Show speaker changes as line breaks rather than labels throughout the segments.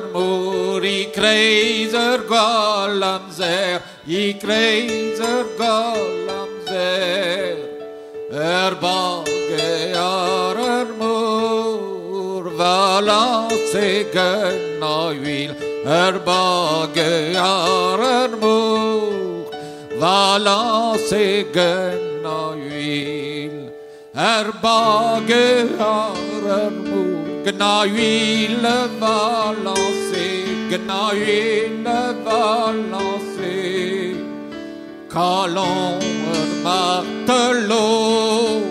mor I kreiser galamzer I kreiser galamzer bager mor valance gnail bager mor valance gnail bager mor gnail valance gnail valance Kalon martelot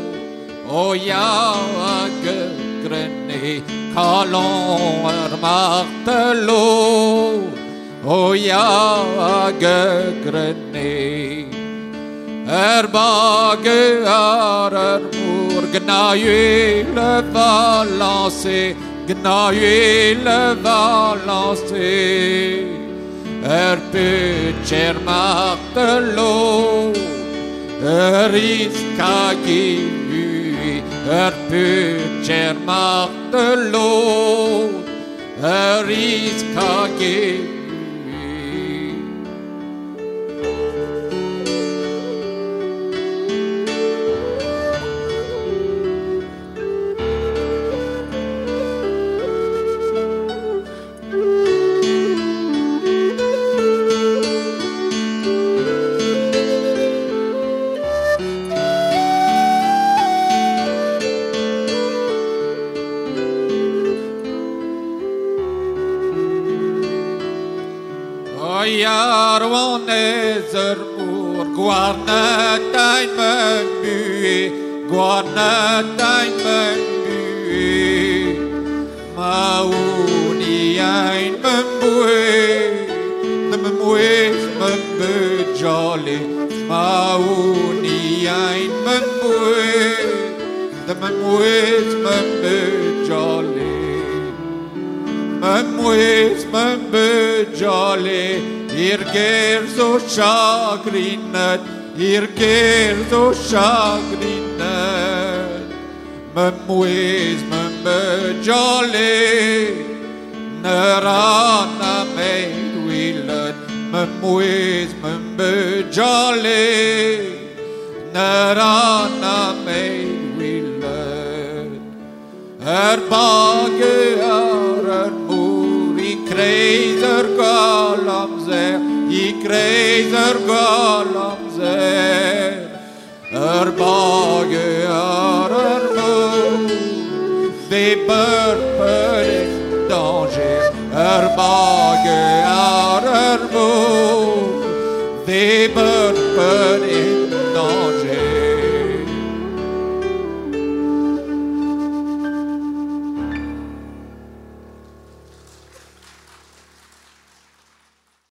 grené Kalon martelot grené bager mor gnail valance gnail valance Putjer martelot riskagi Putjer martelot riskagi Jarwan ezermur Gwarnetain men bue Gwarnetain men bue Mauni ein men bue Nem mwes men bejale Mauni ein men bue Nem mwes men bejale Men mwes men bejale ger zo chagrinet ger zo chagrinet men mwes men bejale nerana meidwilet men mwes men bejale nerana meidwilet bager mor I kreiser galamzer I kreiser galamzer bager mor de börper danger bager mor de börper